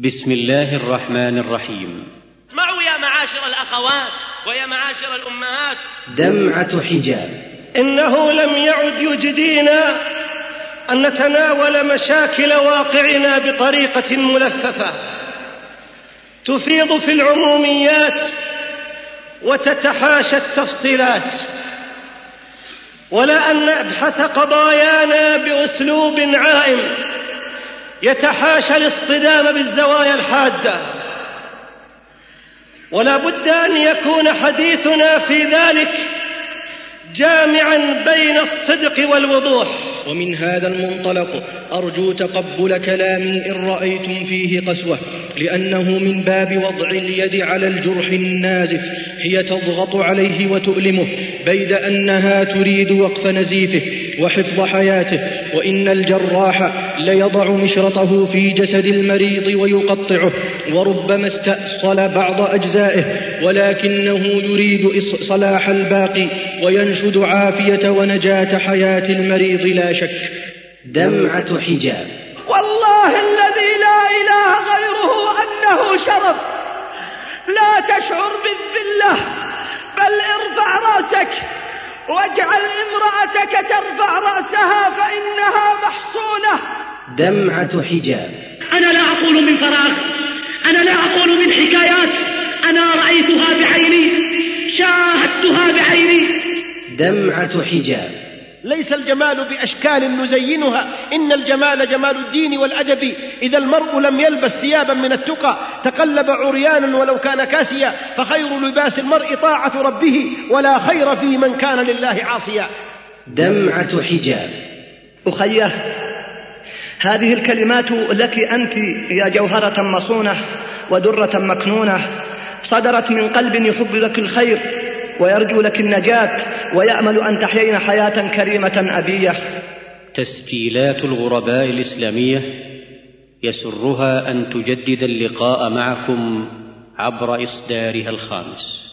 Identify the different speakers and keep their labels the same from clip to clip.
Speaker 1: بسم الله الرحمن الرحيم.
Speaker 2: اسمعوا يا معاشر الأخوات ويا معاشر الأمهات.
Speaker 1: دمعة حجاب.
Speaker 3: إنه لم يعد يجدينا أن نتناول مشاكل واقعنا بطريقة ملففة تفيض في العموميات وتتحاشى التفصيلات، ولا أن نبحث قضايانا بأسلوب عائم يتحاشى الاصطدام بالزوايا الحادة، ولا بد أن يكون حديثنا في ذلك جامعا بين الصدق والوضوح.
Speaker 4: ومن هذا المنطلق أرجو تقبل كلامي إن رأيتم فيه قسوة، لأنه من باب وضع اليد على الجرح النازف، هي تضغط عليه وتؤلمه بيد أنها تريد وقف نزيفه وحفظ حياته، وإن الجراح ليضع مشرطه في جسد المريض ويقطعه، وربما استأصل بعض أجزائه، ولكنه يريد صلاح الباقي وينشد عافية ونجاة حياة المريض لا شك.
Speaker 1: دمعة حجاب.
Speaker 5: والله الذي لا إله غيره أنه شرف، لا تشعر بالذلة، بل ارفع رأسك واجعل امرأتك ترفع رأسها فإنها محصونة.
Speaker 1: دمعة حجاب.
Speaker 6: أنا لا أقول من فراغ، أنا لا أقول من حكايات، أنا رأيتها بعيني، شاهدتها بعيني.
Speaker 1: دمعة حجاب.
Speaker 7: ليس الجمال بأشكال نزينها، إن الجمال جمال الدين والأدب. إذا المرء لم يلبس ثيابا من التقى تقلب عريانا ولو كان كاسيا، فخير لباس المرء طاعة ربه، ولا خير في من كان لله عاصيا.
Speaker 1: دمعة حجاب.
Speaker 8: أخيه، هذه الكلمات لك أنت يا جوهرة مصونة ودرة مكنونة، صدرت من قلب يحب لك الخير ويرجو لك النجاة ويأمل أن تحيين حياة كريمة أبية.
Speaker 1: تسجيلات الغرباء الإسلامية يسرها أن تجدد اللقاء معكم عبر إصدارها الخامس.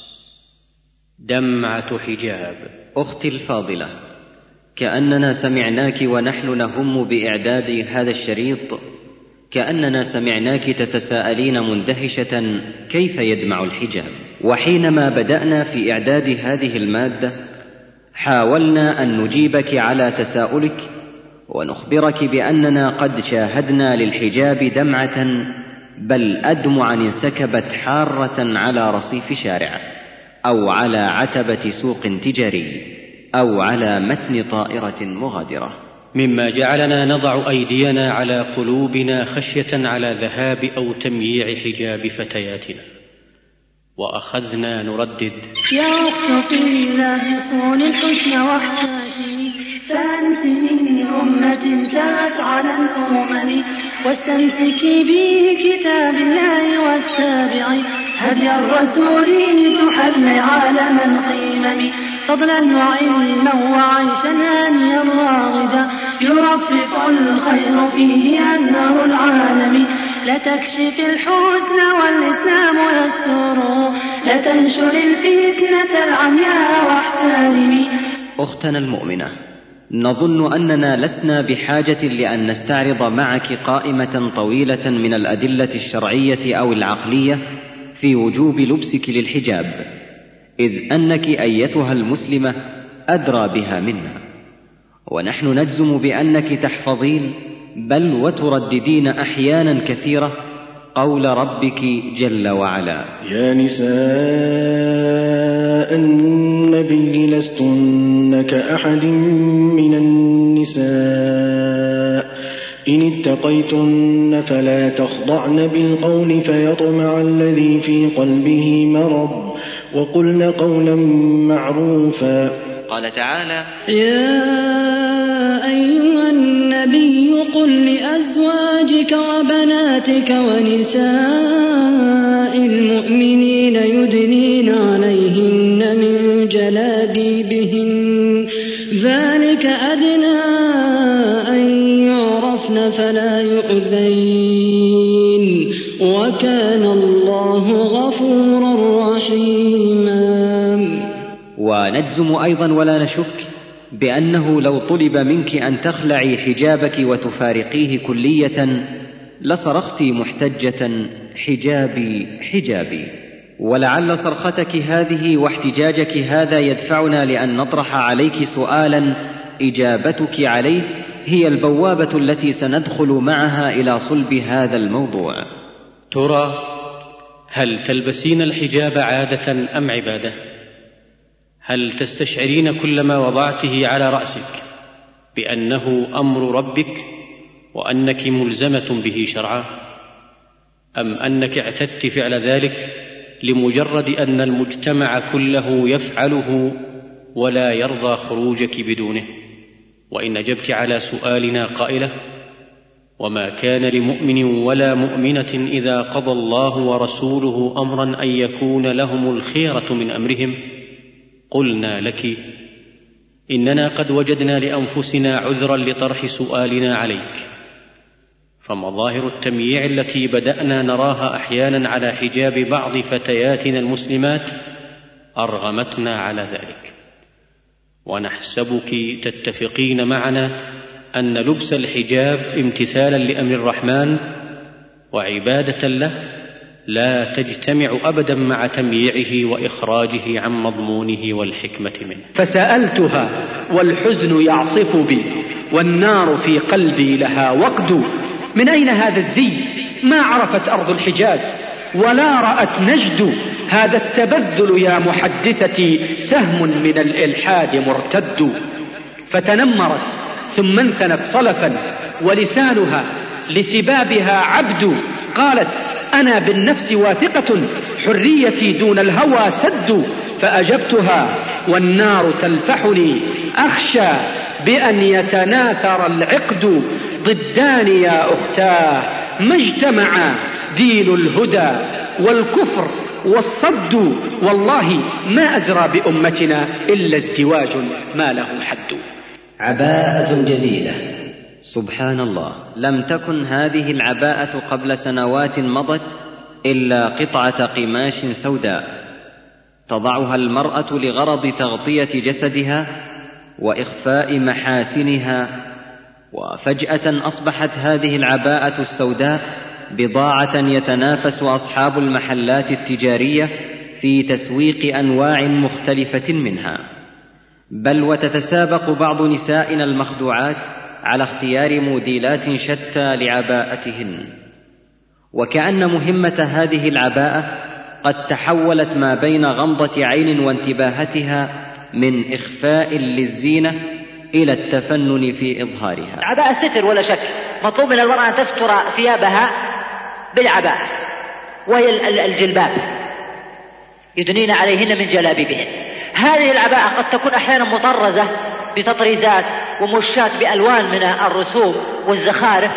Speaker 1: دمعة حجاب.
Speaker 9: أختي الفاضلة، كأننا سمعناك ونحن نهم بإعداد هذا الشريط، كأننا سمعناك تتساءلين مندهشة كيف يدمع الحجاب. وحينما بدأنا في إعداد هذه المادة حاولنا أن نجيبك على تساؤلك ونخبرك بأننا قد شاهدنا للحجاب دمعة، بل أدمعا انسكبت حارة على رصيف شارع، أو على عتبة سوق تجاري، أو على متن طائرة مغادرة،
Speaker 1: مما جعلنا نضع أيدينا على قلوبنا خشية على ذهاب أو تمييع حجاب فتياتنا، وأخذنا نردد:
Speaker 10: يا أخت قل الله صون الحسن واحتاجي، فأنت من أمة جاءت على الأمم، واستمسكي بكتاب الله واتبعي هدي الرسول تحلي عالم القمم، فضلا وعلما وعيشا هانيا راغدا، يرفرف الخير فيه أزهر العالم، لا تكشف الحسن والإسلام يستره، لا تنشر الفتنة العمياء واحترمي.
Speaker 9: أختنا المؤمنة، نظن أننا لسنا بحاجة لأن نستعرض معك قائمة طويلة من الأدلة الشرعية أو العقلية في وجوب لبسك للحجاب، إذ أنك أيتها المسلمة أدرى بها منا، ونحن نجزم بأنك تحفظين بل وترددين أحيانا كثيرة قول ربك جل وعلا:
Speaker 11: يا نساء النبي لستن كأحد من النساء إن اتقيتن فلا تخضعن بالقول فيطمع الذي في قلبه مرض، وقلن قولا معروفا.
Speaker 9: قال تعالى:
Speaker 10: يا أيها النبي قل لأزواجك وبناتك ونساء المؤمنين يدنين عليهن من جلابيبهن، ذلك أدنى أن يعرفن فلا يؤذين، وكان الله غفورا رحيما.
Speaker 9: ونجزم أيضا ولا نشك بأنه لو طلب منك أن تخلعي حجابك وتفارقيه كلية لصرخت محتجة: حجابي حجابي. ولعل صرختك هذه واحتجاجك هذا يدفعنا لأن نطرح عليك سؤالا إجابتك عليه هي البوابة التي سندخل معها إلى صلب هذا الموضوع.
Speaker 1: ترى هل تلبسين الحجاب عادة أم عبادة؟ هل تستشعرين كل ما وضعته على رأسك بأنه أمر ربك وأنك ملزمة به شرعا، أم أنك اعتدت فعل ذلك لمجرد أن المجتمع كله يفعله ولا يرضى خروجك بدونه؟ وإن أجبت على سؤالنا قائلة: وما كان لمؤمن ولا مؤمنة إذا قضى الله ورسوله أمرا أن يكون لهم الخيرة من أمرهم، قلنا لك: إننا قد وجدنا لأنفسنا عذرا لطرح سؤالنا عليك، فمظاهر التمييع التي بدأنا نراها أحيانا على حجاب بعض فتياتنا المسلمات أرغمتنا على ذلك، ونحسبك تتفقين معنا أن لبس الحجاب امتثالا لأمر الرحمن وعبادة له لا تجتمع أبدا مع تمييعه وإخراجه عن مضمونه والحكمة منه.
Speaker 12: فسألتها والحزن يعصف بي والنار في قلبي لها وقد: من أين هذا الزي؟ ما عرفت أرض الحجاز ولا رأت نجد هذا التبذل يا محدثتي، سهم من الإلحاد مرتد. فتنمرت ثم انثنت صلفا ولسانها لسبابها عبد، قالت: أنا بالنفس واثقة حريتي دون الهوى سد. فأجبتها والنار تلفحني أخشى بأن يتناثر العقد، ضدان يا أختاه ما اجتمع دين الهدى والكفر والصد، والله ما أزرى بأمتنا إلا ازدواج ما له حد.
Speaker 13: عباءة جديدة.
Speaker 9: سبحان الله، لم تكن هذه العباءة قبل سنوات مضت إلا قطعة قماش سوداء تضعها المرأة لغرض تغطية جسدها وإخفاء محاسنها، وفجأة أصبحت هذه العباءة السوداء بضاعة يتنافس أصحاب المحلات التجارية في تسويق أنواع مختلفة منها، بل وتتسابق بعض نسائنا المخدوعات على اختيار موديلات شتى لعباءتهن، وكأن مهمة هذه العباءة قد تحولت ما بين غمضة عين وانتباهتها من إخفاء للزينة إلى التفنن في إظهارها.
Speaker 14: العباءة ستر ولا شك، مطلوب من المرأة أن تستر ثيابها بالعباءة، وهي الجلباب، يدنين عليهن من جلابيبهن. هذه العباءة قد تكون أحيانا مطرزة بتطريزات ومشات بألوان من الرسوم والزخارف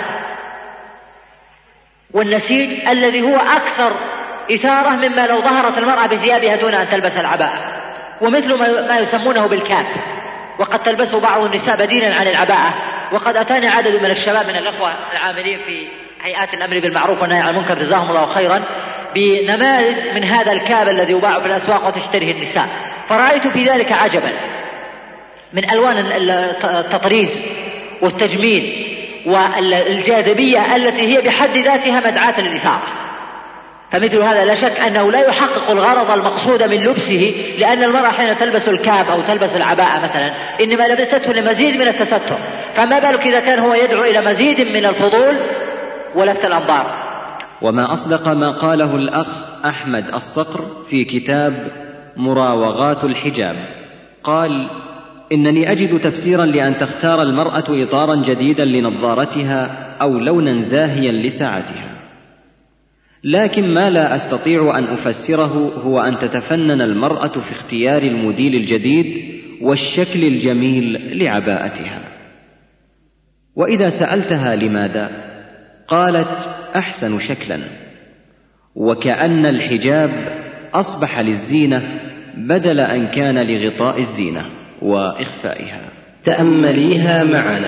Speaker 14: والنسيج الذي هو أكثر إثارة مما لو ظهرت المرأة بثيابها دون أن تلبس العباءة، ومثل ما يسمونه بالكاب، وقد تلبسه بعض النساء بديلا عن العباءة. وقد أتاني عدد من الشباب من الأخوة العاملين في هيئات الأمر بالمعروف والنهي عن المنكر جزاهم الله خيرا بنماذج من هذا الكاب الذي يباع في الأسواق وتشتريه النساء، فرأيت في ذلك عجبا من ألوان التطريز والتجميل والجاذبية التي هي بحد ذاتها مدعاة للإثارة. فمثل هذا لا شك أنه لا يحقق الغرض المقصود من لبسه، لأن المرأة حين تلبس الكاب أو تلبس العباءة مثلا إنما لبسته لمزيد من التستر، فما بالك إذا كان هو يدعو إلى مزيد من الفضول ولفت الأنظار.
Speaker 9: وما أصدق ما قاله الأخ أحمد الصقر في كتاب مراوغات الحجاب، قال: إنني أجد تفسيرا لأن تختار المرأة إطارا جديدا لنظارتها أو لونا زاهيا لساعتها، لكن ما لا أستطيع أن أفسره هو أن تتفنن المرأة في اختيار الموديل الجديد والشكل الجميل لعباءتها. وإذا سألتها لماذا، قالت: أحسن شكلا، وكأن الحجاب أصبح للزينة بدل أن كان لغطاء الزينة وإخفائها.
Speaker 13: تأمليها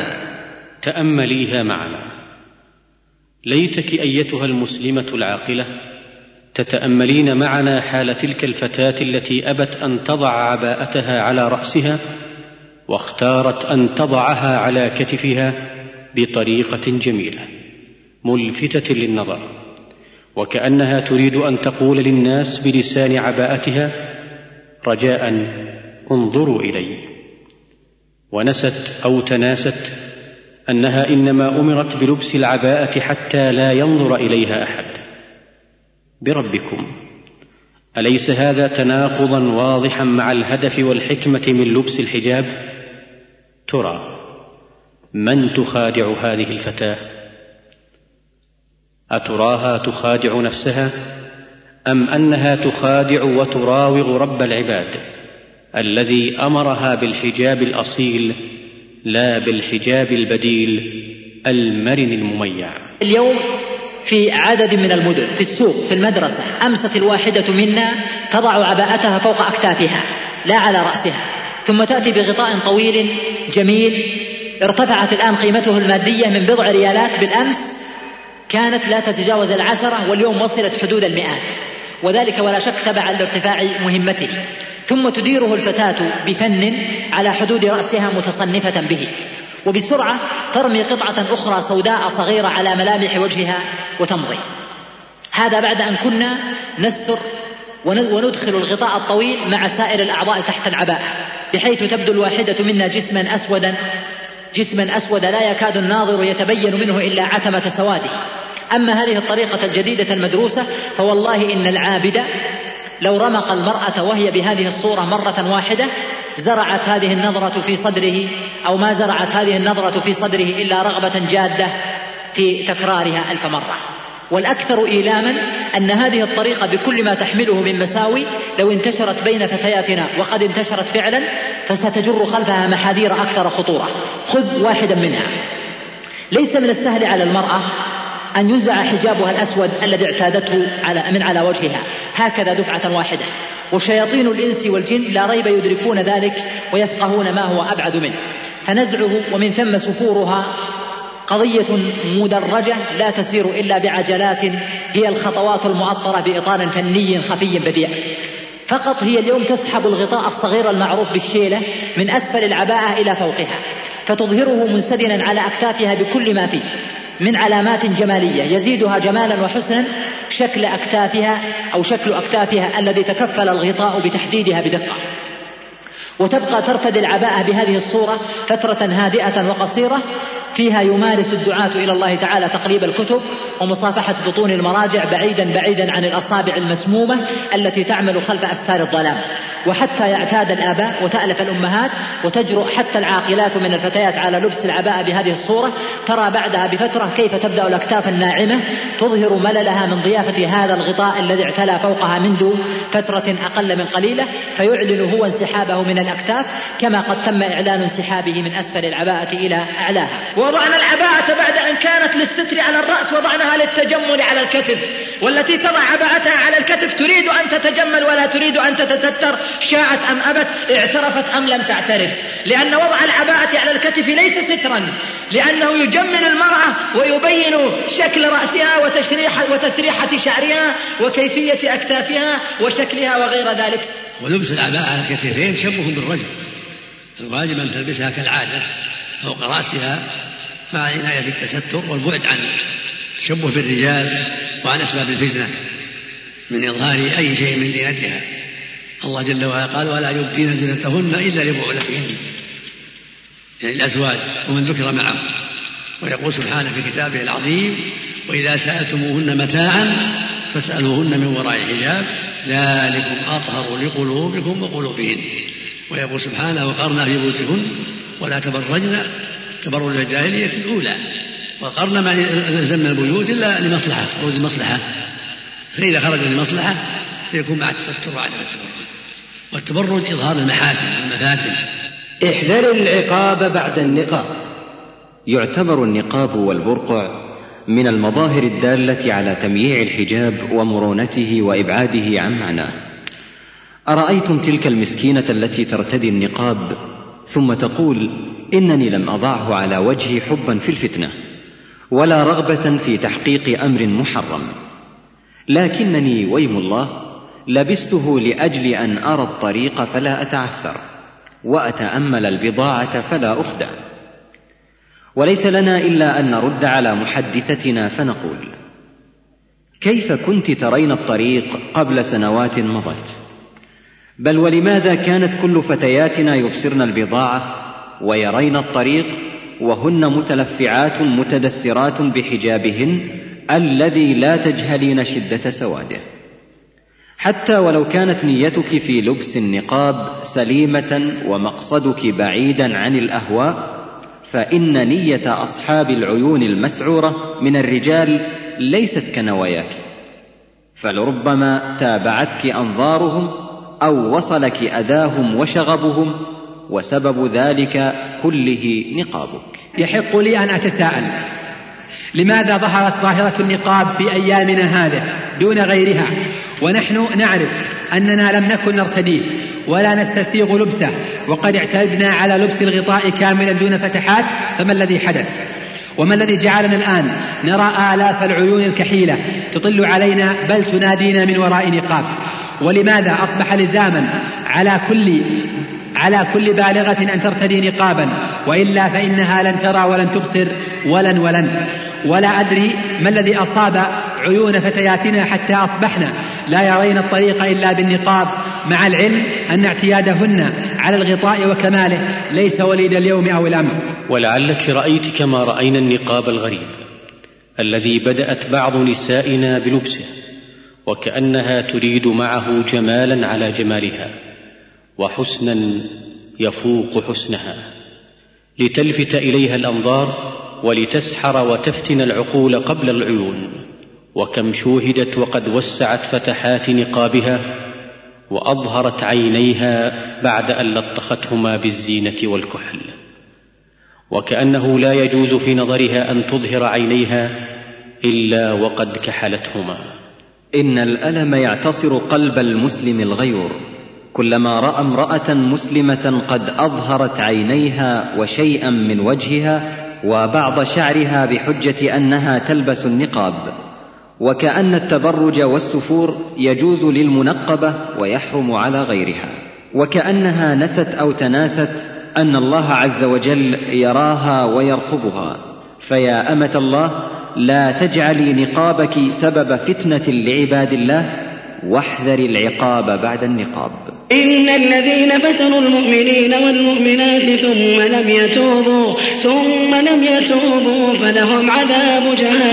Speaker 13: معنا.
Speaker 1: ليتك أيتها المسلمة العاقلة تتأملين معنا حال تلك الفتاة التي أبت أن تضع عباءتها على رأسها واختارت أن تضعها على كتفها بطريقة جميلة، ملفتة للنظر، وكأنها تريد أن تقول للناس بلسان عباءتها: رجاء انظروا إلي. ونست أو تناست أنها إنما أمرت بلبس العباءة حتى لا ينظر إليها أحد. بربكم، أليس هذا تناقضا واضحا مع الهدف والحكمة من لبس الحجاب؟ ترى من تخادع هذه الفتاة؟ أتراها تخادع نفسها، أم أنها تخادع وتراوغ رب العباد الذي أمرها بالحجاب الأصيل لا بالحجاب البديل المرن المميع؟
Speaker 14: اليوم في عدد من المدن، في السوق، في المدرسة، أمست الواحدة منا تضع عباءتها فوق أكتافها لا على رأسها، ثم تأتي بغطاء طويل جميل ارتفعت الآن قيمته المادية من بضع ريالات، بالأمس كانت لا تتجاوز 10، واليوم وصلت حدود 100، وذلك ولا شك تبعا لارتفاع مهمته. ثم تديره الفتاة بفن على حدود رأسها متصنفة به، وبسرعة ترمي قطعة أخرى سوداء صغيرة على ملامح وجهها وتمضي. هذا بعد أن كنا نستر وندخل الغطاء الطويل مع سائر الأعضاء تحت العباءة، بحيث تبدو الواحدة منا جسما أسودا لا يكاد الناظر يتبين منه إلا عتمة سواده. أما هذه الطريقة الجديدة المدروسة فوالله إن العابد لو رمق المرأة وهي بهذه الصورة مرة واحدة زرعت هذه النظرة في صدره، أو ما زرعت هذه النظرة في صدره إلا رغبة جادة في تكرارها 1000 مرة. والأكثر إيلاما أن هذه الطريقة بكل ما تحمله من مساوي لو انتشرت بين فتياتنا، وقد انتشرت فعلا، فستجر خلفها محاذير أكثر خطورة. خذ واحدا منها. ليس من السهل على المرأة أن ينزع حجابها الأسود الذي اعتادته من على وجهها هكذا دفعة واحدة، وشياطين الإنس والجن لا ريب يدركون ذلك ويفقهون ما هو أبعد منه، فنزعه ومن ثم سفورها قضية مدرجة لا تسير إلا بعجلات، هي الخطوات المؤطرة بإطار فني خفي بديع. فقط هي اليوم تسحب الغطاء الصغير المعروف بالشيلة من أسفل العباءة إلى فوقها، فتظهره منسدلا على أكتافها بكل ما فيه من علامات جمالية يزيدها جمالا وحسنا شكل أكتافها الذي تكفل الغطاء بتحديدها بدقة. وتبقى ترتدي العباءة بهذه الصورة فترة هادئة وقصيرة فيها يمارس الدعاة إلى الله تعالى تقليب الكتب ومصافحة بطون المراجع بعيدا عن الأصابع المسمومة التي تعمل خلف أستار الظلام. وحتى يعتاد الآباء وتألف الأمهات وتجرؤ حتى العاقلات من الفتيات على لبس العباءة بهذه الصورة، ترى بعدها بفترة كيف تبدأ الأكتاف الناعمة تظهر مللها من ضيافة هذا الغطاء الذي اعتلى فوقها منذ فترة أقل من قليلة، فيعلن هو انسحابه من الأكتاف كما قد تم إعلان انسحابه من أسفل العباءة إلى أعلاها.
Speaker 6: وضعنا العباءة بعد أن كانت للستر على الرأس وضعناها للتجمل على الكتف، والتي تضع عباءتها على الكتف تريد أن تتجمل ولا تريد أن تتستر، شاءت أم أبت، اعترفت أم لم تعترف، لأن وضع العباءة على الكتف ليس سترا، لأنه يجمل المرأة ويبين شكل رأسها وتسريحة شعرها وكيفية أكتافها وشكلها وغير ذلك.
Speaker 15: ولبس العباءة على الكتفين شبه بالرجل، الواجب أن تلبسها كالعادة فوق رأسها مع العناية بالتستر والبعد عن التشبه بالرجال وعن أسباب الفتنة من إظهار أي شيء من زينتها. الله جل وعلا قال: ولا يبدين زينتهن إلا لبعولتهن، يعني الأزواج ومن ذكر معه. ويقول سبحانه في كتابه العظيم: وإذا سألتموهن متاعا فاسألوهن من وراء الحجاب ذلكم أطهر لقلوبكم وقلوبهن. ويقول سبحانه: وقرنا في بيوتكن ولا تبرجن تبرج الجاهلية الأولى، وقرنا ما لزمنا البيوت إلا لمصلحة، خروج المصلحة، فإذا خرج لمصلحة فيكون مع التستر وعدم التبرج. والتبرج إظهار المحاسن والمفاتن.
Speaker 13: احذر العقاب بعد النقاب.
Speaker 9: يعتبر النقاب والبرقع من المظاهر الدالة على تمييع الحجاب ومرونته وإبعاده عن معناه. أرأيتم تلك المسكينة التي ترتدي النقاب ثم تقول: إنني لم أضعه على وجهي حبا في الفتنة ولا رغبة في تحقيق أمر محرم، لكنني ويم الله لبسته لأجل أن أرى الطريق فلا أتعثر وأتأمل البضاعة فلا أخدع. وليس لنا إلا أن نرد على محدثتنا فنقول: كيف كنت ترين الطريق قبل سنوات مضت؟ بل ولماذا كانت كل فتياتنا يبصرن البضاعة ويرين الطريق وهن متلفعات متدثرات بحجابهن الذي لا تجهلين شدة سواده؟ حتى ولو كانت نيتك في لبس النقاب سليمة ومقصدك بعيدا عن الأهواء، فإن نية أصحاب العيون المسعورة من الرجال ليست كنواياك، فلربما تابعتك أنظارهم أو وصلك أذاهم وشغبهم، وسبب ذلك كله نقابك.
Speaker 12: يحق لي أن أتساءل: لماذا ظهرت ظاهرة النقاب في أيامنا هذه دون غيرها، ونحن نعرف أننا لم نكن نرتديه ولا نستسيغ لبسه، وقد اعتدنا على لبس الغطاء كاملا دون فتحات؟ فما الذي حدث؟ وما الذي جعلنا الآن نرى آلاف العيون الكحيلة تطل علينا بل تنادينا من وراء نقاب؟ ولماذا أصبح لزاما على كل بالغة أن ترتدي نقابا، وإلا فإنها لن ترى ولن تبصر ولا أدري ما الذي أصاب عيون فتياتنا حتى أصبحنا لا يرين الطريق إلا بالنقاب، مع العلم أن اعتيادهن على الغطاء وكماله ليس وليد اليوم أو الأمس.
Speaker 1: ولعلك رأيت كما رأينا النقاب الغريب الذي بدأت بعض نسائنا بلبسه، وكأنها تريد معه جمالا على جمالها وحسنا يفوق حسنها، لتلفت إليها الأنظار ولتسحر وتفتن العقول قبل العيون. وكم شوهدت وقد وسعت فتحات نقابها وأظهرت عينيها بعد أن لطختهما بالزينة والكحل، وكأنه لا يجوز في نظرها أن تظهر عينيها إلا وقد كحلتهما.
Speaker 9: إن الألم يعتصر قلب المسلم الغيور كلما رأى امرأة مسلمة قد أظهرت عينيها وشيئا من وجهها وبعض شعرها بحجة أنها تلبس النقاب، وكأن التبرج والسفور يجوز للمنقبة ويحرم على غيرها، وكأنها نست أو تناست أن الله عز وجل يراها ويرقبها. فيا أمة الله، لا تجعلي نقابك سبب فتنة لعباد الله، واحذري العقاب بعد النقاب.
Speaker 10: إن الذين فتنوا المؤمنين والمؤمنات ثم لم يتوبوا فلهم عذاب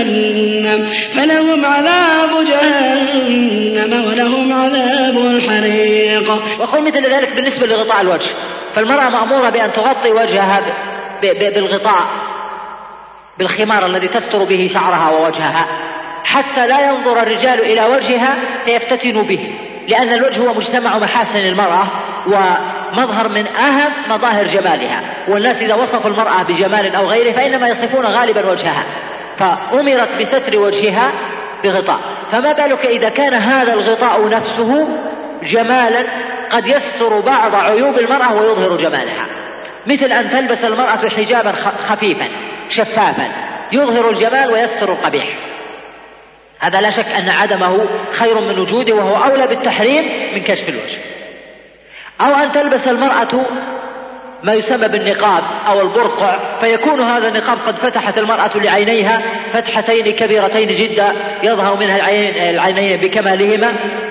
Speaker 10: جهنم ولهم عذاب الحريق.
Speaker 14: وقل مثل ذلك بالنسبة لغطاء الوجه، فالمرأة مأمورة بأن تغطي وجهها بالغطاء، بالخمار الذي تستر به شعرها ووجهها، حتى لا ينظر الرجال إلى وجهها فيفتتنوا به، لأن الوجه هو مجتمع محاسن المرأة ومظهر من أهم مظاهر جمالها، والناس إذا وصفوا المرأة بجمال أو غيره فإنما يصفون غالبا وجهها، فأمرت بستر وجهها بغطاء، فما بالك إذا كان هذا الغطاء نفسه جمالا قد يستر بعض عيوب المرأة ويظهر جمالها، مثل أن تلبس المرأة حجابا خفيفا شفافا يظهر الجمال ويستر القبيح، هذا لا شك أن عدمه خير من وجوده، وهو أولى بالتحريم من كشف الوجه. أو أن تلبس المرأة ما يسمى بالنقاب أو البرقع، فيكون هذا النقاب قد فتحت المرأة لعينيها فتحتين كبيرتين جدا يظهر منها العينين بكمالهما،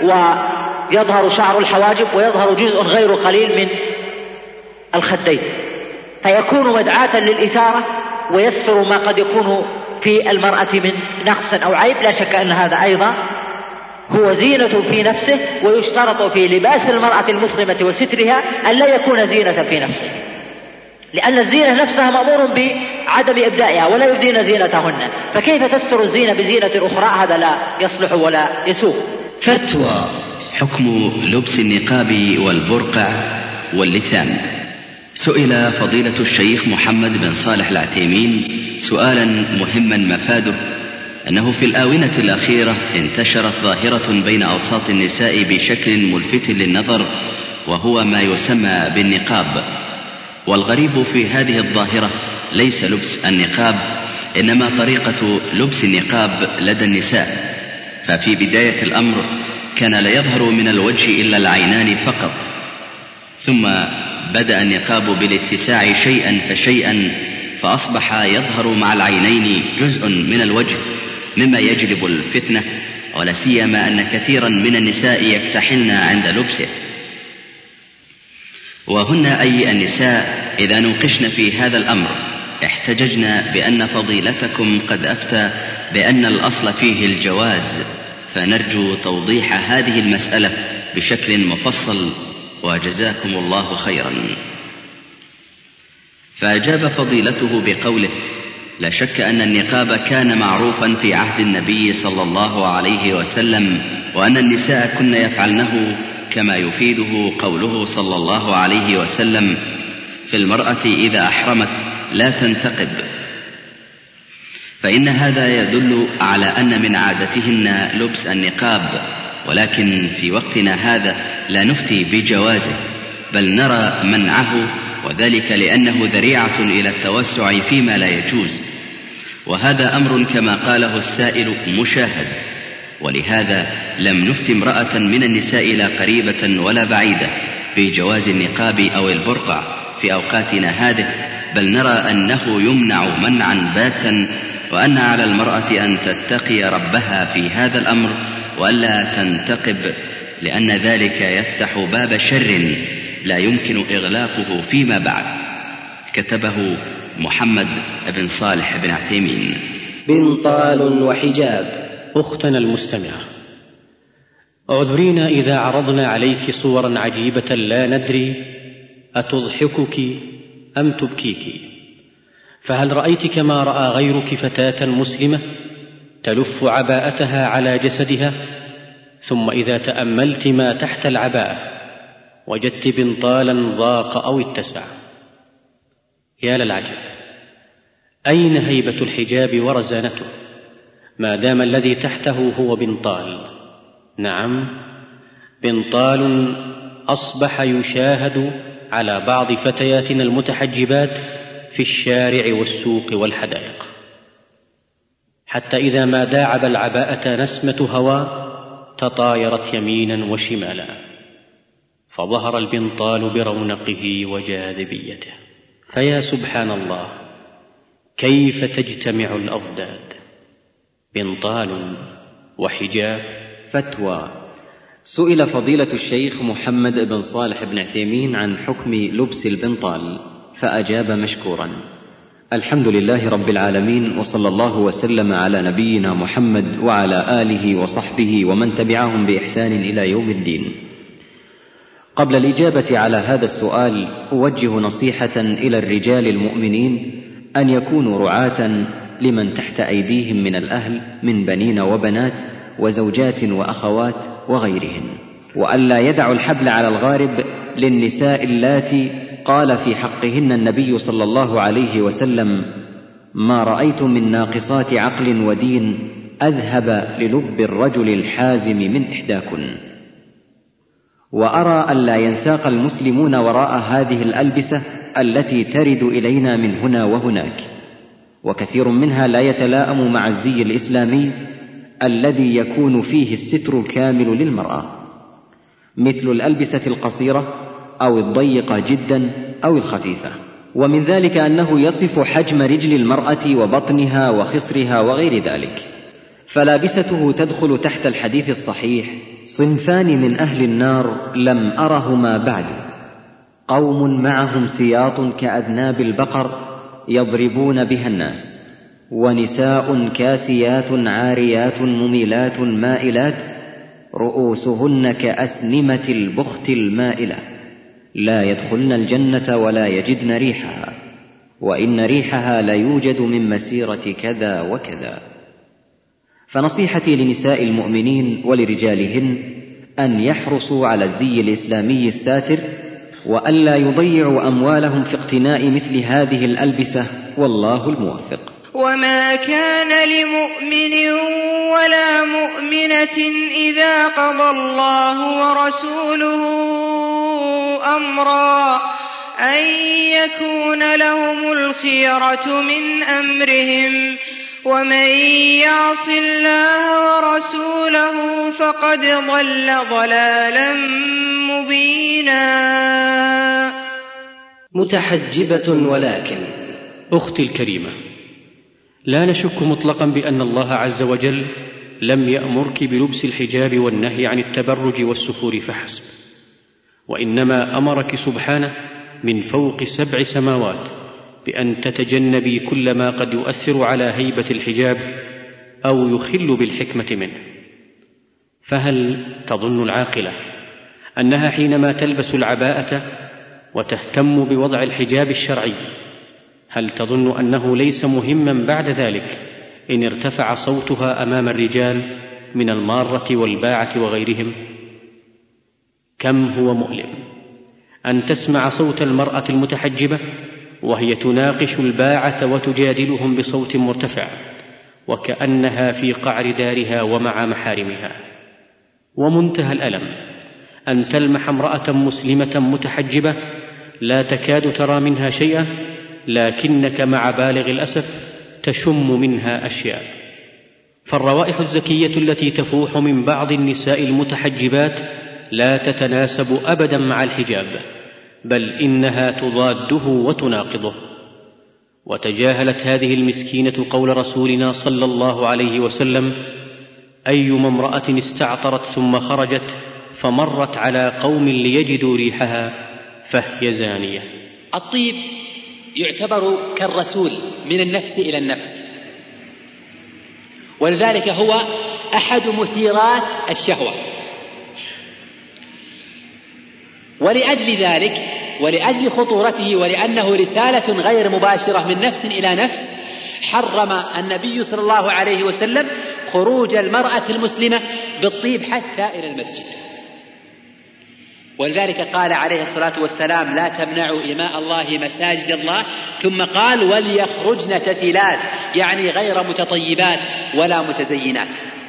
Speaker 14: ويظهر شعر الحواجب، ويظهر جزء غير قليل من الخدين، فيكون مدعاة للإثارة ويستر ما قد يكون في المرأة من نقص أو عيب. لا شك أن هذا أيضا هو زينة في نفسه، ويشترط في لباس المرأة المسلمة وسترها أن لا يكون زينة في نفسه، لأن الزينة نفسها مأمور بعدم إبدائها ولا يبدين زينتهن، فكيف تستر الزينة بزينة أخرى؟ هذا لا يصلح ولا يسوق.
Speaker 16: فتوى حكم لبس النقاب والبرقع واللثام. سئل فضيلة الشيخ محمد بن صالح العثيمين سؤالا مهما مفاده أنه في الآونة الأخيرة انتشرت ظاهرة بين أوساط النساء بشكل ملفت للنظر، وهو ما يسمى بالنقاب. والغريب في هذه الظاهرة ليس لبس النقاب، إنما طريقة لبس النقاب لدى النساء. ففي بداية الأمر كان لا يظهر من الوجه إلا العينان فقط، ثم بدأ النقاب بالاتساع شيئا فشيئا، فأصبح يظهر مع العينين جزء من الوجه مما يجلب الفتنة، ولا سيما أن كثيرا من النساء يكتحلن عند لبسه. وهن أي النساء إذا نوقشن في هذا الأمر احتججن بأن فضيلتكم قد أفتى بأن الأصل فيه الجواز، فنرجو توضيح هذه المسألة بشكل مفصل، وجزاكم الله خيرا. فأجاب فضيلته بقوله: لا شك أن النقاب كان معروفا في عهد النبي صلى الله عليه وسلم، وأن النساء كن يفعلنه، كما يفيده قوله صلى الله عليه وسلم في المرأة إذا أحرمت لا تنتقب، فإن هذا يدل على أن من عادتهن لبس النقاب، ولكن في وقتنا هذا لا نفتي بجوازه، بل نرى منعه، وذلك لأنه ذريعة إلى التوسع فيما لا يجوز، وهذا أمر كما قاله السائل مشاهد، ولهذا لم نفت امرأة من النساء لا قريبة ولا بعيدة بجواز النقاب أو البرقع في أوقاتنا هذه، بل نرى أنه يمنع منعا باتا، وأن على المرأة أن تتقي ربها في هذا الأمر وألا تنتقب، لأن ذلك يفتح باب شر لا يمكن إغلاقه فيما بعد. كتبه محمد بن صالح بن عثيمين.
Speaker 13: بنطال وحجاب.
Speaker 1: أختنا المستمعة، اعذرينا إذا عرضنا عليك صورا عجيبة لا ندري أتضحكك أم تبكيك، فهل رأيت كما رأى غيرك فتاة مسلمة تلف عباءتها على جسدها، ثم إذا تأملت ما تحت العباءة وجدت بنطالا ضاق أو اتسع؟ يا للعجب، أين هيبة الحجاب ورزانته ما دام الذي تحته هو بنطال؟ نعم، بنطال أصبح يشاهد على بعض فتياتنا المتحجبات في الشارع والسوق والحدائق، حتى إذا ما داعب العباءة نسمة هواء تطايرت يمينا وشمالا، فظهر البنطال برونقه وجاذبيته. فيا سبحان الله، كيف تجتمع الأضداد، بنطال وحجاب.
Speaker 9: فتوى. سئل فضيلة الشيخ محمد بن صالح بن عثيمين عن حكم لبس البنطال، فأجاب مشكورا: الحمد لله رب العالمين، وصلى الله وسلم على نبينا محمد وعلى آله وصحبه ومن تبعهم بإحسان إلى يوم الدين. قبل الإجابة على هذا السؤال أوجه نصيحة إلى الرجال المؤمنين أن يكونوا رعاة لمن تحت أيديهم من الأهل من بنين وبنات وزوجات وأخوات وغيرهن، وألا يدعوا الحبل على الغارب للنساء اللاتي قال في حقهن النبي صلى الله عليه وسلم: ما رأيت من ناقصات عقل ودين أذهب للب الرجل الحازم من إحداكن. وأرى ألا ينساق المسلمون وراء هذه الألبسة التي ترد إلينا من هنا وهناك، وكثير منها لا يتلائم مع الزي الإسلامي الذي يكون فيه الستر الكامل للمرأة، مثل الألبسة القصيرة أو الضيقة جدا أو الخفيفة. ومن ذلك أنه يصف حجم رجل المرأة وبطنها وخصرها وغير ذلك، فلابسته تدخل تحت الحديث الصحيح: صنفان من أهل النار لم أرهما بعد، قوم معهم سياط كأذناب البقر يضربون بها الناس، ونساء كاسيات عاريات مميلات مائلات رؤوسهن كأسنمة البخت المائلة، لا يدخلن الجنة ولا يجدن ريحها، وإن ريحها ليوجد من مسيرة كذا وكذا. فنصيحتي لنساء المؤمنين ولرجالهن أن يحرصوا على الزي الإسلامي الساتر، وألا يضيعوا أموالهم في اقتناء مثل هذه الألبسة، والله الموفق.
Speaker 17: وما كان لمؤمن ولا مؤمنة إذا قضى الله ورسوله أمرا أن يكون لهم الخيرة من أمرهم، ومن يعص الله ورسوله فقد ضل ضلالا مبينا.
Speaker 13: متحجبة ولكن
Speaker 1: أختي الكريمة، لا نشك مطلقا بأن الله عز وجل لم يأمرك بلبس الحجاب والنهي عن التبرج والسفور فحسب، وإنما أمرك سبحانه من فوق 7 سماوات بأن تتجنبي كل ما قد يؤثر على هيبة الحجاب أو يخل بالحكمة منه. فهل تظن العاقلة أنها حينما تلبس العباءة وتهتم بوضع الحجاب الشرعي، هل تظن أنه ليس مهما بعد ذلك إن ارتفع صوتها أمام الرجال من المارة والباعة وغيرهم؟ كم هو مؤلم أن تسمع صوت المرأة المتحجبة وهي تناقش الباعة وتجادلهم بصوت مرتفع وكأنها في قعر دارها ومع محارمها. ومنتهى الألم أن تلمح امرأة مسلمة متحجبة لا تكاد ترى منها شيئا، لكنك مع بالغ الأسف تشم منها أشياء. فالروائح الزكية التي تفوح من بعض النساء المتحجبات لا تتناسب أبدا مع الحجاب، بل إنها تضاده وتناقضه. وتجاهلت هذه المسكينة قول رسولنا صلى الله عليه وسلم: أيما امرأة استعطرت ثم خرجت فمرت على قوم ليجدوا ريحها فهي زانية.
Speaker 12: الطيب يعتبر كالرسول من النفس إلى النفس، ولذلك هو أحد مثيرات الشهوة. ولأجل ذلك ولأجل خطورته ولأنه رسالة غير مباشرة من نفس إلى نفس، حرم النبي صلى الله عليه وسلم خروج المرأة المسلمة بالطيب حتى إلى المسجد. ولذلك قال عليه الصلاة والسلام: لا تمنعوا إماء الله مساجد الله، ثم قال: وليخرجن تثيلات، يعني غير متطيبات ولا متزينات.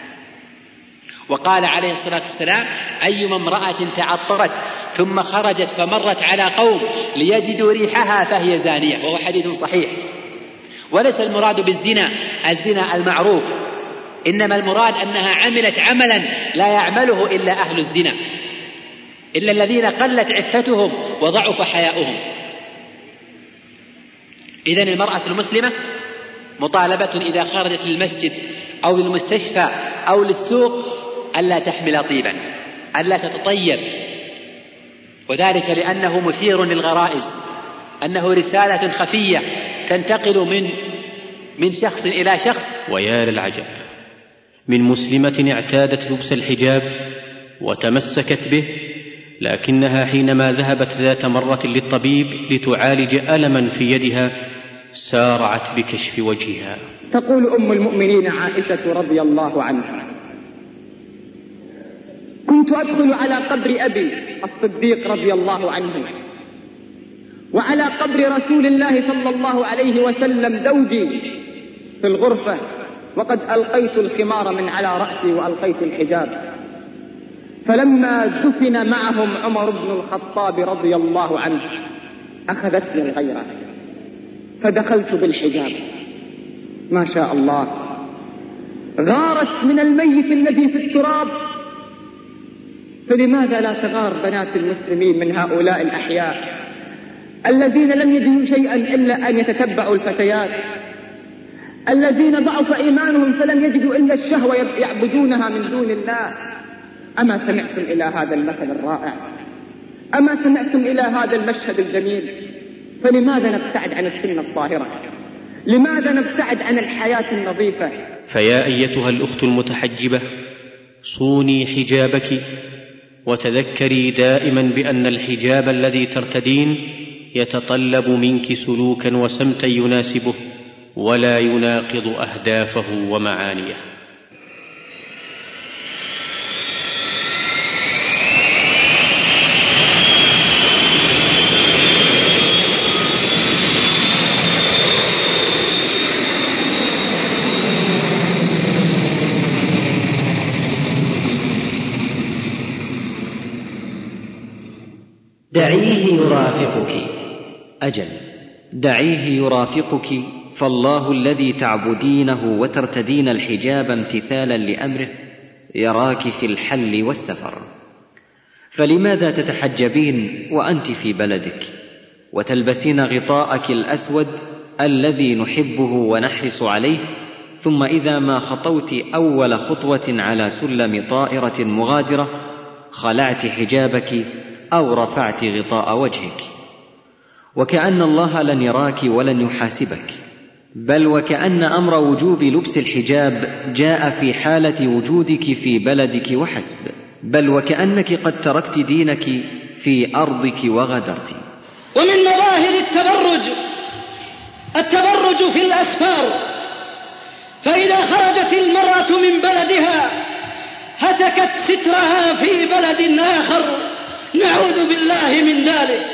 Speaker 12: وقال عليه الصلاة والسلام: أيما امرأة تعطرت ثم خرجت فمرت على قوم ليجدوا ريحها فهي زانية، وهو حديث صحيح. وليس المراد بالزنا الزنا المعروف، إنما المراد أنها عملت عملا لا يعمله إلا أهل الزنا، إلا الذين قلت عفتهم وضعف حياؤهم. إذن المرأة المسلمة مطالبة إذا خرجت للمسجد أو للمستشفى أو للسوق ألا تحمل طيبا، ألا تتطيب، وذلك لأنه مثير للغرائز، أنه رسالة خفية تنتقل من شخص إلى شخص.
Speaker 1: ويا للعجب من مسلمة اعتادت لبس الحجاب وتمسكت به، لكنها حينما ذهبت ذات مرة للطبيب لتعالج ألما في يدها سارعت بكشف وجهها.
Speaker 18: تقول أم المؤمنين عائشة رضي الله عنها: كنت أدخل على قبر أبي الصديق رضي الله عنه وعلى قبر رسول الله صلى الله عليه وسلم زوجي في الغرفة، وقد ألقيت الخمار من على رأسي وألقيت الحجاب. فلما دفن معهم عمر بن الخطاب رضي الله عنه أخذتني الغيرة فدخلت بالحجاب. ما شاء الله، غارت من الميت الذي في التراب، فلماذا لا تغار بنات المسلمين من هؤلاء الأحياء الذين لم يجدوا شيئا إلا أن يتتبعوا الفتيات، الذين ضعف إيمانهم فلم يجدوا إلا الشهوة يعبدونها من دون الله؟ أما سمعتم إلى هذا المثل الرائع؟ أما سمعتم إلى هذا المشهد الجميل؟ فلماذا نبتعد عن السنة الطاهرة؟ لماذا نبتعد عن الحياة النظيفة؟
Speaker 1: فيا أيتها الأخت المتحجبة، صوني حجابك، وتذكري دائما بأن الحجاب الذي ترتدين يتطلب منك سلوكا وسمتا يناسبه ولا يناقض أهدافه ومعانيه.
Speaker 13: دعيه يرافقك.
Speaker 9: أجل، دعيه يرافقك، فالله الذي تعبدينه وترتدين الحجاب امتثالا لأمره يراك في الحل والسفر. فلماذا تتحجبين وأنت في بلدك وتلبسين غطاءك الأسود الذي نحبه ونحرص عليه، ثم إذا ما خطوت أول خطوة على سلم طائرة مغادرة خلعت حجابك أو رفعت غطاء وجهك، وكأن الله لن يراك ولن يحاسبك، بل وكأن أمر وجوب لبس الحجاب جاء في حالة وجودك في بلدك وحسب، بل وكأنك قد تركت دينك في أرضك وغادرت.
Speaker 10: ومن مظاهر التبرج في الأسفار، فإذا خرجت المرأة من بلدها هتكت سترها في بلد آخر، نعوذ بالله من ذلك،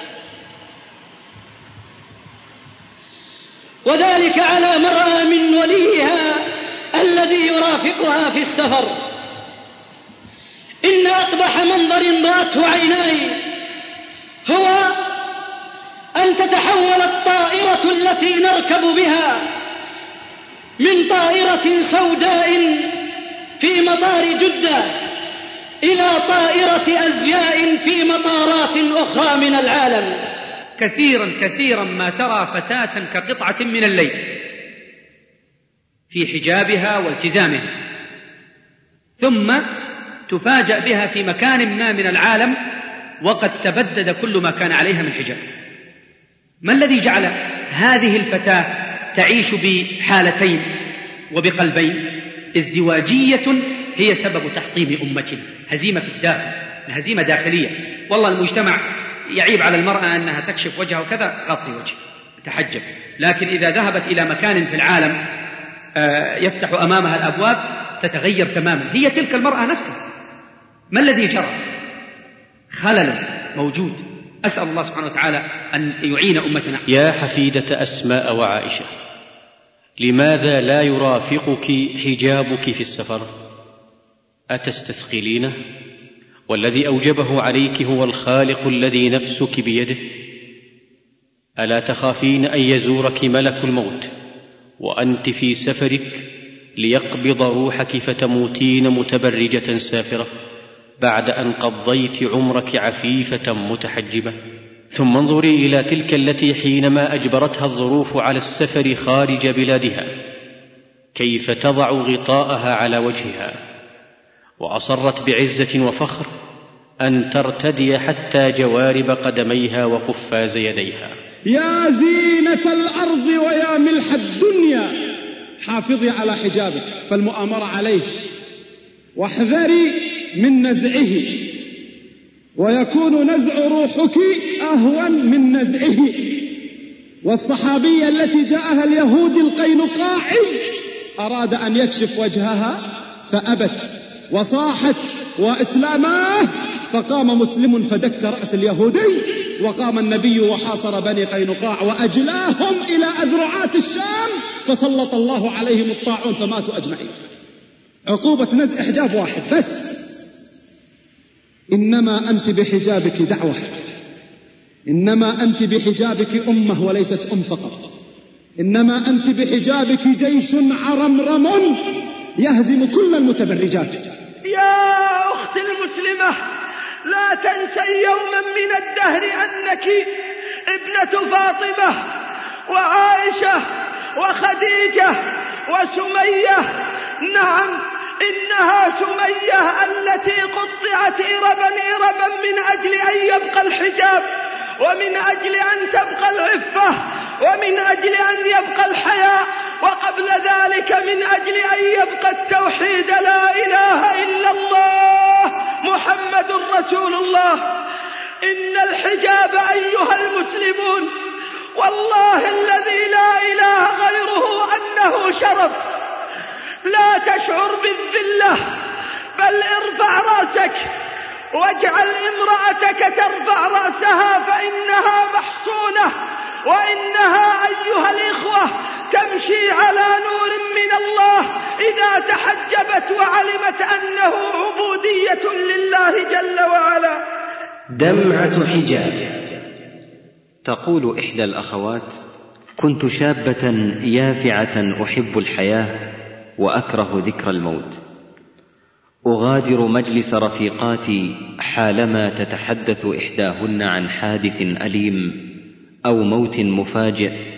Speaker 10: وذلك على مرأى من وليها الذي يرافقها في السفر. إن أقبح منظر رأته عيناي هو أن تتحول الطائرة التي نركب بها من طائرة سوداء في مطار جدة إلى طائرة أزياء في مطارات أخرى من العالم.
Speaker 12: كثيرا ما ترى فتاة كقطعة من الليل في حجابها والتزامها، ثم تفاجأ بها في مكان ما من العالم وقد تبدد كل ما كان عليها من حجاب. ما الذي جعل هذه الفتاة تعيش بحالتين وبقلبين؟ ازدواجية هي سبب تحطيم أمتنا، هزيمة في الداخل، هزيمة داخلية. والله المجتمع يعيب على المرأة أنها تكشف وجهها وكذا، غطي وجهها تحجب، لكن إذا ذهبت إلى مكان في العالم يفتح أمامها الأبواب تتغير تماما، هي تلك المرأة نفسها. ما الذي جرى؟ خلل موجود، أسأل الله سبحانه وتعالى أن يعين أمتنا.
Speaker 1: يا حفيدة أسماء وعائشة، لماذا لا يرافقك حجابك في السفر؟ أتستثقلينه؟ والذي أوجبه عليك هو الخالق الذي نفسك بيده. ألا تخافين أن يزورك ملك الموت وأنت في سفرك ليقبض روحك فتموتين متبرجة سافرة بعد أن قضيت عمرك عفيفة متحجبة؟ ثم انظري إلى تلك التي حينما أجبرتها الظروف على السفر خارج بلادها كيف تضع غطاءها على وجهها، وأصرت بعزة وفخر أن ترتدي حتى جوارب قدميها وقفاز يديها.
Speaker 19: يا زينة الأرض ويا ملح الدنيا، حافظي على حجابك فالمؤامرة عليه، واحذري من نزعه، ويكون نزع روحك أهون من نزعه. والصحابية التي جاءها اليهود القينقاعي أراد أن يكشف وجهها فأبت وصاحت وإسلاماه، فقام مسلم فدك رأس اليهودي، وقام النبي وحاصر بني قينقاع وأجلاهم إلى أذرعات الشام، فسلط الله عليهم الطاعون فماتوا أجمعين. عقوبة نزع حجاب واحد بس. إنما أنت بحجابك دعوة، إنما أنت بحجابك أمة وليست فقط، إنما أنت بحجابك جيش عرمرم يهزم كل المتبرجات.
Speaker 5: يا أختي المسلمة، لا تنسي يوما من الدهر أنك ابنة فاطمة وعائشة وخديجة وسمية. نعم، إنها سمية التي قطعت إربا من أجل أن يبقى الحجاب، ومن أجل أن تبقى العفة، ومن أجل أن يبقى الحياء، وقبل ذلك من أجل أن يبقى التوحيد، لا إله إلا الله محمد رسول الله. إن الحجاب أيها المسلمون والله الذي لا إله غيره أنه شرف. لا تشعر بالذلة، بل ارفع رأسك واجعل امرأتك ترفع رأسها، فإنها محصونة، وإنها أيها الإخوة تمشي على نور من الله إذا تحجبت وعلمت أنه عبودية لله جل وعلا.
Speaker 13: دمعة حجاب.
Speaker 9: تقول إحدى الأخوات: كنت شابة يافعة أحب الحياة وأكره ذكر الموت، أغادر مجلس رفيقاتي حالما تتحدث إحداهن عن حادث أليم أو موت مفاجئ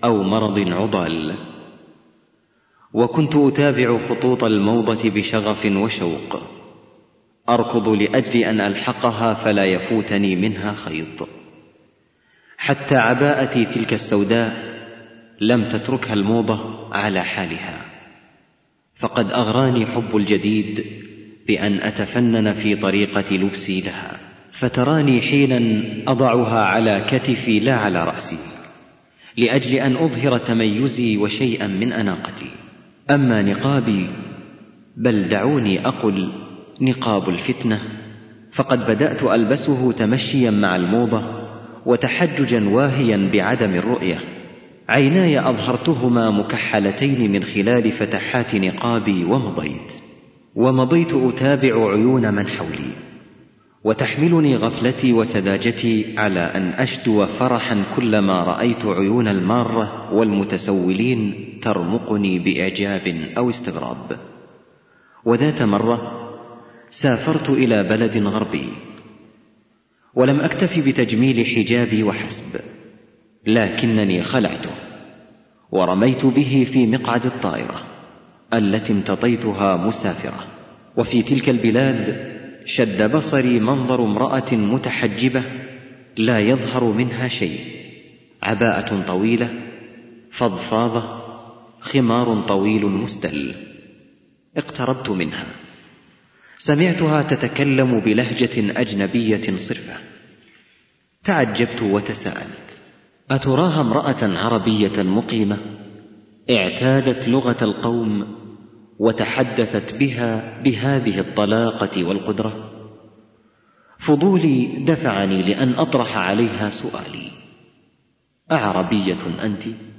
Speaker 9: أو مرض عضال. وكنت أتابع خطوط الموضة بشغف وشوق، أركض لأجل أن ألحقها فلا يفوتني منها خيط. حتى عباءتي تلك السوداء لم تتركها الموضة على حالها، فقد أغراني حب الجديد بأن أتفنن في طريقة لبسي لها، فتراني حينا أضعها على كتفي لا على رأسي، لأجل أن أظهر تميزي وشيئا من أناقتي. أما نقابي، بل دعوني أقل نقاب الفتنة، فقد بدأت ألبسه تمشيا مع الموضة وتحججا واهيا بعدم الرؤية. عيناي أظهرتهما مكحلتين من خلال فتحات نقابي، ومضيت أتابع عيون من حولي، وتحملني غفلتي وسذاجتي على أن أشدو فرحا كلما رأيت عيون المارة والمتسولين ترمقني بإعجاب أو استغراب. وذات مرة سافرت إلى بلد غربي، ولم أكتف بتجميل حجابي وحسب، لكنني خلعته ورميت به في مقعد الطائرة التي امتطيتها مسافرة. وفي تلك البلاد شد بصري منظر امرأة متحجبة لا يظهر منها شيء، عباءة طويلة فضفاضة، خمار طويل مستل. اقتربت منها، سمعتها تتكلم بلهجة أجنبية صرفة. تعجبت وتساءلت: أتراها امرأة عربية مقيمة اعتادت لغة القوم وتحدثت بها بهذه الطلاقة والقدرة؟ فضولي دفعني لأن أطرح عليها سؤالي: أعربية أنت؟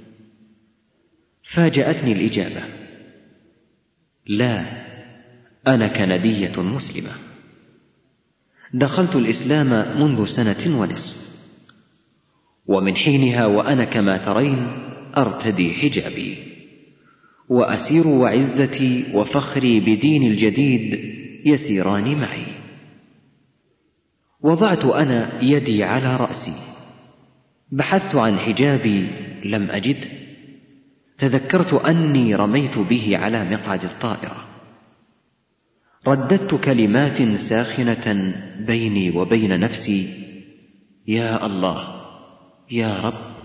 Speaker 9: فاجأتني الإجابة: لا، أنا كندية مسلمة، دخلت الإسلام منذ 1.5 سنة، ومن حينها وأنا كما ترين أرتدي حجابي، وأسير وعزتي وفخري بدين الجديد يسيران معي. وضعت أنا يدي على رأسي، بحثت عن حجابي لم أجد، تذكرت أني رميت به على مقعد الطائرة. رددت كلمات ساخنة بيني وبين نفسي: يا الله، يا رب،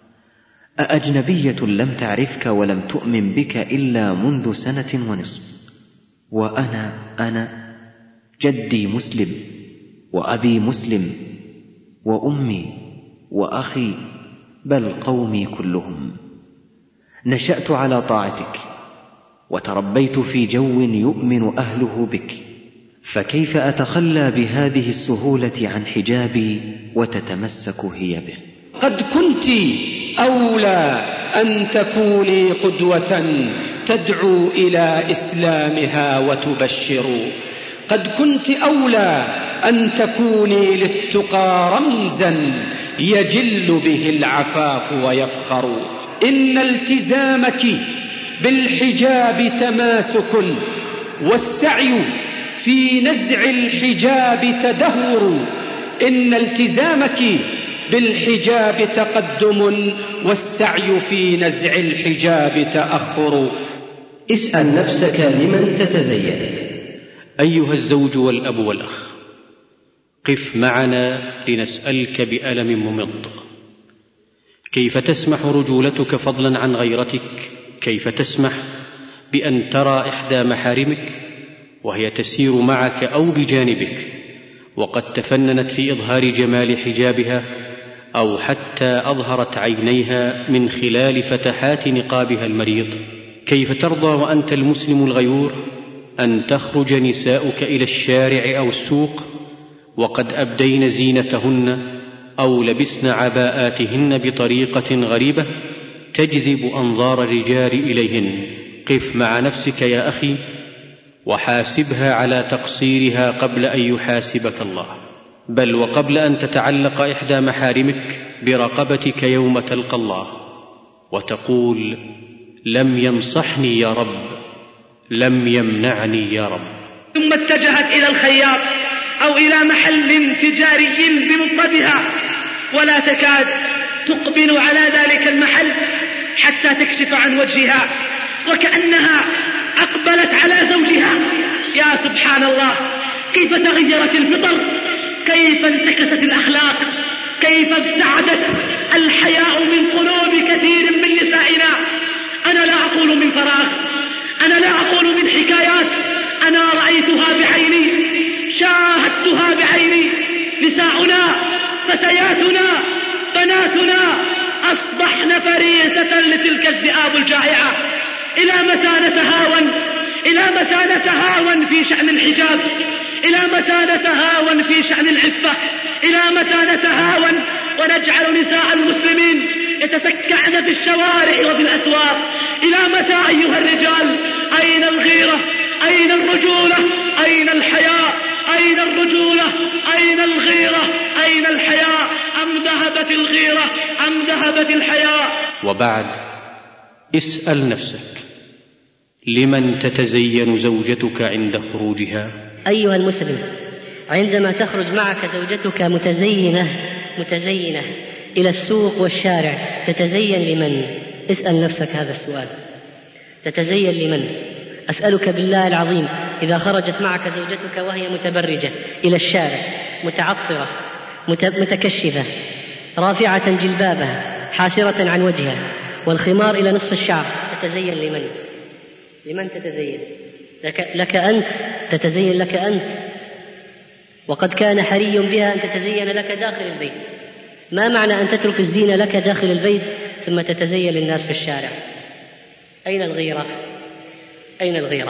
Speaker 9: أأجنبية لم تعرفك ولم تؤمن بك إلا منذ 1.5 سنة، وأنا جدي مسلم، وأبي مسلم، وأمي وأخي، بل قومي كلهم. نشأت على طاعتك، وتربيت في جو يؤمن أهله بك، فكيف أتخلى بهذه السهولة عن حجابي وتتمسك هي به؟
Speaker 10: قد كنت أولى أن تكوني قدوة تدعو إلى إسلامها وتبشر، قد كنت أولى أن تكوني للتقى رمزا يجل به العفاف ويفخر. إن التزامك بالحجاب تماسك، والسعي في نزع الحجاب تدهور. إن التزامك بالحجاب تقدم، والسعي في نزع الحجاب تأخر.
Speaker 13: اسأل نفسك لمن تتزين.
Speaker 1: أيها الزوج والأب والأخ، قف معنا لنسألك بألم ممض: كيف تسمح رجولتك فضلا عن غيرتك؟ كيف تسمح بأن ترى إحدى محارمك وهي تسير معك أو بجانبك وقد تفننت في إظهار جمال حجابها، أو حتى أظهرت عينيها من خلال فتحات نقابها المريض؟ كيف ترضى وأنت المسلم الغيور أن تخرج نساؤك إلى الشارع أو السوق وقد أبدين زينتهن أو لبسن عباءاتهن بطريقة غريبة تجذب أنظار الرجال إليهن؟ قف مع نفسك يا أخي، وحاسبها على تقصيرها قبل أن يحاسبك الله، بل وقبل أن تتعلق إحدى محارمك برقبتك يوم تلقى الله وتقول: لم ينصحني يا رب، لم يمنعني يا رب.
Speaker 5: ثم اتجهت إلى الخياط أو إلى محل تجاري بمفردها، ولا تكاد تقبل على ذلك المحل حتى تكشف عن وجهها وكأنها أقبلت على زوجها. يا سبحان الله، كيف تغيرت الفطر، كيف انتكست الأخلاق، كيف ابتعدت الحياء من قلوب كثير من نسائنا. أنا لا أقول من فراغ، أنا لا أقول من حكايات، أنا رأيتها بعيني، شاهدتها بعيني. نساؤنا، فتياتنا، بناتنا أصبحن فريسة لتلك الذئاب الجائعة. إلى متى نتهاون؟ إلى متى نتهاون في شأن الحجاب؟ إلى متى نتهاون في شأن العفة؟ إلى متى نتهاون ونجعل نساء المسلمين يتسكعن في الشوارع وفي الأسواق؟ إلى متى أيها الرجال؟ أين الغيرة؟ أين الرجولة؟ أين الحياء؟ أين الرجولة؟ أين الغيرة؟ أين الحياء؟ أم ذهبت الغيرة؟ أم ذهبت الحياء؟
Speaker 1: وبعد، اسأل نفسك: لمن تتزين زوجتك عند خروجها؟
Speaker 20: أيها المسلم، عندما تخرج معك زوجتك متزينة إلى السوق والشارع، تتزين لمن؟ اسأل نفسك هذا السؤال. تتزين لمن؟ أسألك بالله العظيم، إذا خرجت معك زوجتك وهي متبرجة إلى الشارع، متعطرة، متكشفة، رافعة جلبابها، حاسرة عن وجهها، والخمار إلى نصف الشعر، تتزين لمن؟ لمن تتزين؟ لك أنت، تتزين لك أنت. وقد كان حري بها أن تتزين لك داخل البيت. ما معنى أن تترك الزينة لك داخل البيت ثم تتزين للناس في الشارع؟ أين الغيرة؟ أين الغيرة؟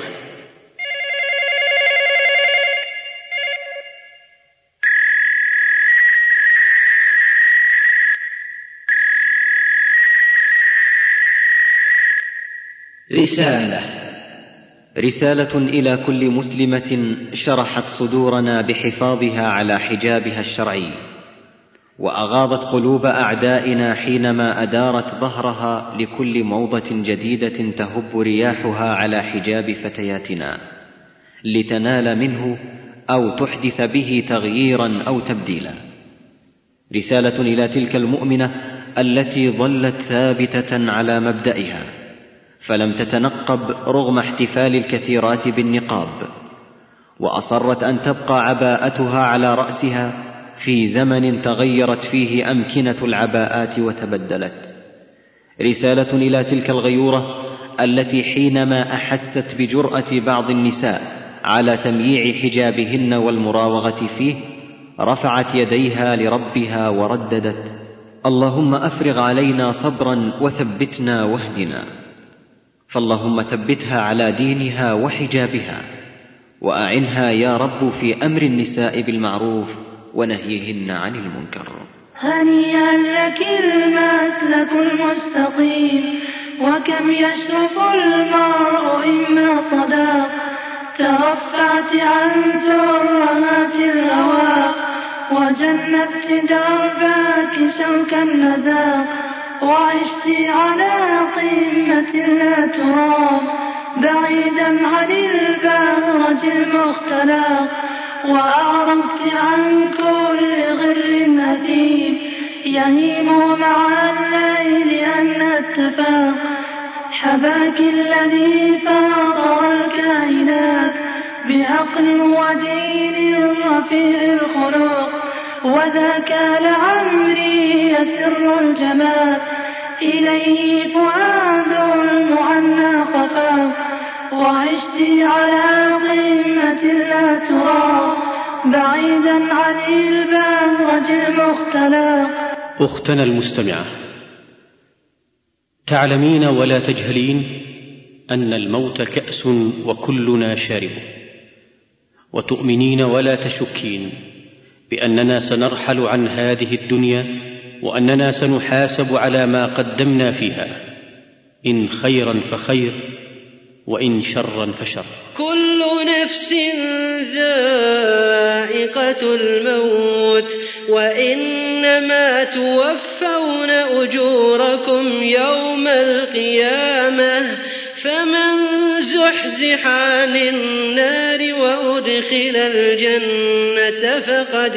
Speaker 9: رسالة إلى كل مسلمة شرحت صدورنا بحفاظها على حجابها الشرعي، وأغاضت قلوب أعدائنا حينما أدارت ظهرها لكل موضة جديدة تهب رياحها على حجاب فتياتنا لتنال منه أو تحدث به تغييرا أو تبديلا. رسالة إلى تلك المؤمنة التي ظلت ثابتة على مبدئها، فلم تتنقب رغم احتفال الكثيرات بالنقاب، وأصرت أن تبقى عباءتها على رأسها في زمن تغيرت فيه أمكنة العباءات وتبدلت. رسالة إلى تلك الغيورة التي حينما أحست بجرأة بعض النساء على تمييع حجابهن والمراوغة فيه، رفعت يديها لربها ورددت: اللهم أفرغ علينا صبرا وثبتنا واهدنا. فاللهم ثبتها على دينها وحجابها، وأعنها يا رب في أمر النساء بالمعروف ونهيهن عن المنكر.
Speaker 21: هنيئا لك المسلك المستقيم، وكم يشرف المرء إما صداق. ترفعت عن ترهات الهوى، وجنبت دربك شوك النزاق، وعشت على قمة لا ترام، بعيدا عن البرج المختلق، وأعرضت عن كل غر أثيم يهيم مع الليل أن اتفاق. حباك الذي فاض الكائنات بعقل ودين رفيع الخلق، وذاك لعمري سر الجمال، إليه فؤاد المعنى خفاق. وعشت على قمة لا ترى، بعيدا عن البرج المختلق.
Speaker 1: أختنا المستمعة، تعلمين ولا تجهلين أن الموت كأس وكلنا شاربه، وتؤمنين ولا تشكين بأننا سنرحل عن هذه الدنيا، وأننا سنحاسب على ما قدمنا فيها، إن خيرا فخير وإن شرا فشر.
Speaker 22: كل نفس ذائقة الموت، وإنما توفون أجوركم يوم القيامة. فمن زحزح عن النار وأدخل الجنة فقد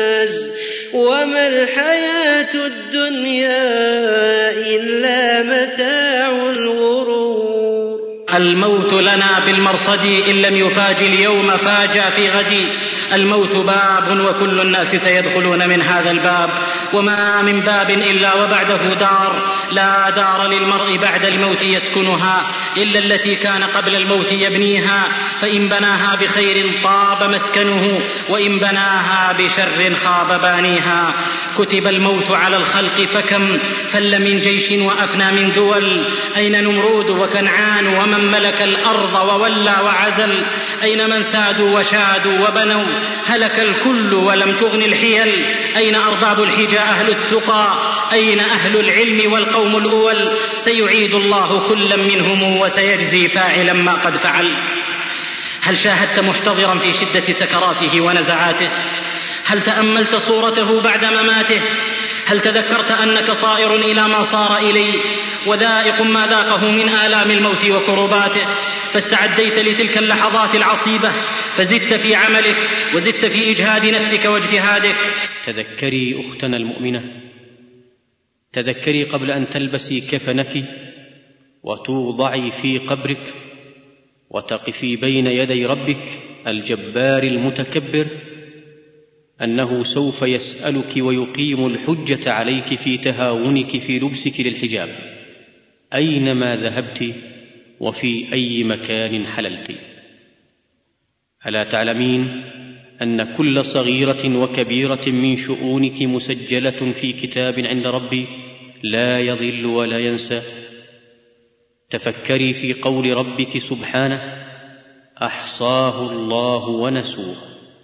Speaker 22: فاز، وما الحياة الدنيا إلا متاع متاع الغرور.
Speaker 2: الموت لنا بالمرصد إن لم يفاجئ اليوم فاجأ في غدي. الموت باب وكل الناس سيدخلون من هذا الباب، وما من باب إلا وبعده دار. لا دار للمرء بعد الموت يسكنها إلا التي كان قبل الموت يبنيها، فإن بناها بخير طاب مسكنه، وإن بناها بشر خاب بانيها. كتب الموت على الخلق فكم فل من جيش وأفنى من دول. أين نمرود وكنعان ومن ملك الأرض وولى وعزل؟ أين من سادوا وشادوا وبنوا؟ هلك الكل ولم تغن الحيل. أين أرباب الحجى أهل التقى؟ أين أهل العلم والقوم الأول؟ سيعيد الله كلا منهم وسيجزي فاعلا ما قد فعل. هل شاهدت محتضرا في شدة سكراته ونزعاته؟ هل تأملت صورته بعد مماته؟ هل تذكرت أنك صائر إلى ما صار إليه وذائق ما ذاقه من آلام الموت وكرباته؟ فاستعديت لتلك اللحظات العصيبة، فزدت في عملك وزدت في إجهاد نفسك واجتهادك.
Speaker 1: تذكري أختنا المؤمنة، تذكري قبل أن تلبسي كفنك وتوضعي في قبرك وتقفي بين يدي ربك الجبار المتكبر أنه سوف يسألك ويقيم الحجة عليك في تهاونك في لبسك للحجاب أينما ذهبت وفي أي مكان حللت. ألا تعلمين أن كل صغيرة وكبيرة من شؤونك مسجلة في كتاب عند ربي لا يضل ولا ينسى؟ تفكري في قول ربك سبحانه: أحصاه الله ونسوه.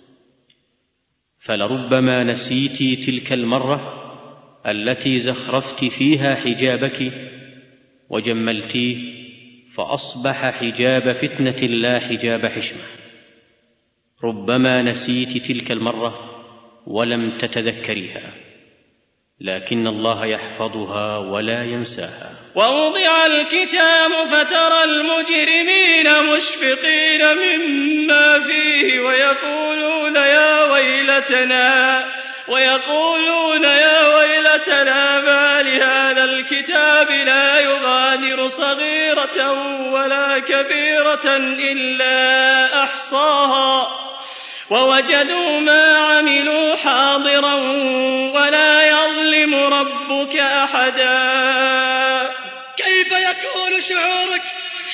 Speaker 1: فلربما نسيت تلك المرة التي زخرفت فيها حجابك وجملتيه فأصبح حجاب فتنة لا حجاب حشمة. ربما نسيت تلك المرة ولم تتذكريها، لكن الله يحفظها ولا ينساها.
Speaker 3: ووضع الكتاب فترى المجرمين مشفقين مما فيه ويقولون يا ويلتنا ما لهذا الكتاب لا يغادر صغيرة ولا كبيرة إلا أحصاها ووجدوا ما عملوا حاضرا ولا يظلم ربك أحدا.
Speaker 5: كيف يكون شعورك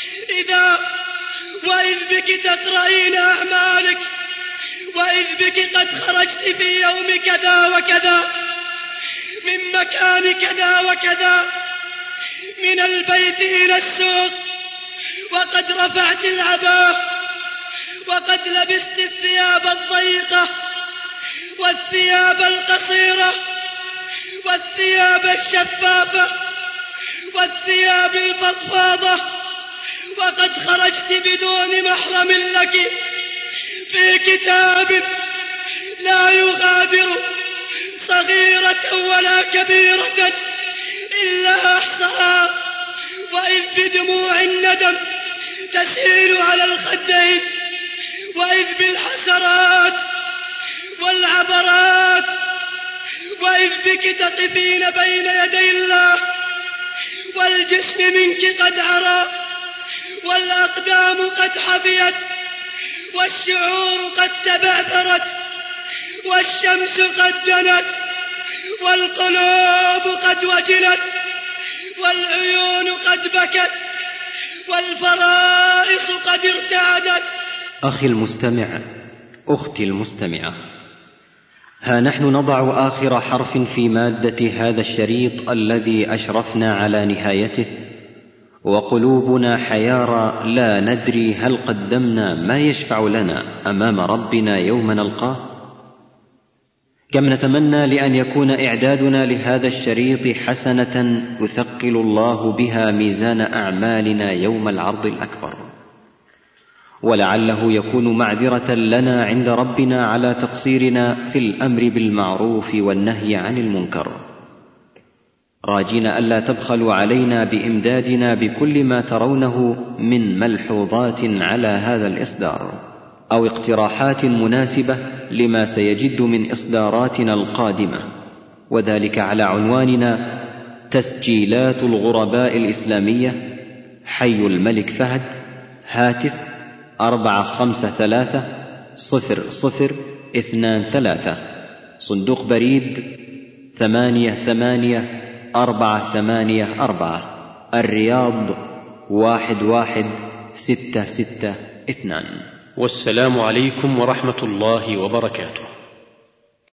Speaker 5: وإذ بك تقرأين أعمالك، وإذ بك قد خرجت في يوم كذا وكذا من مكان كذا وكذا من البيت إلى السوق، وقد رفعت العباء وقد لبست الثياب الضيقة والثياب القصيرة والثياب الشفافة والثياب الفضفاضة، وقد خرجت بدون محرم لك في كتاب لا يغادر صغيرة ولا كبيرة إلا أحصاها، وإذ بدموع الندم تسيل على الخدين، وإذ بالحسرات والعبرات، وإذ بك تقفين بين يدي الله والجسم منك قد عرى والأقدام قد حفيت والشعور قد تبعثرت والشمس قد دنت والقلوب قد وجلت والعيون قد بكت والفرائص قد ارتعدت.
Speaker 9: أخي المستمع، أختي المستمعة، ها نحن نضع آخر حرف في مادة هذا الشريط الذي أشرفنا على نهايته، وقلوبنا حيارى لا ندري هل قدمنا ما يشفع لنا أمام ربنا يوم نلقاه. كم نتمنى لأن يكون إعدادنا لهذا الشريط حسنة يثقل الله بها ميزان أعمالنا يوم العرض الأكبر، ولعله يكون معذرة لنا عند ربنا على تقصيرنا في الأمر بالمعروف والنهي عن المنكر، راجين ألا تبخلوا علينا بإمدادنا بكل ما ترونه من ملحوظات على هذا الإصدار أو اقتراحات مناسبة لما سيجد من إصداراتنا القادمة، وذلك على عنواننا تسجيلات الغرباء الإسلامية، حي الملك فهد، هاتف 453-0023، صندوق بريد 88484، الرياض 11662.
Speaker 1: والسلام عليكم ورحمة الله وبركاته.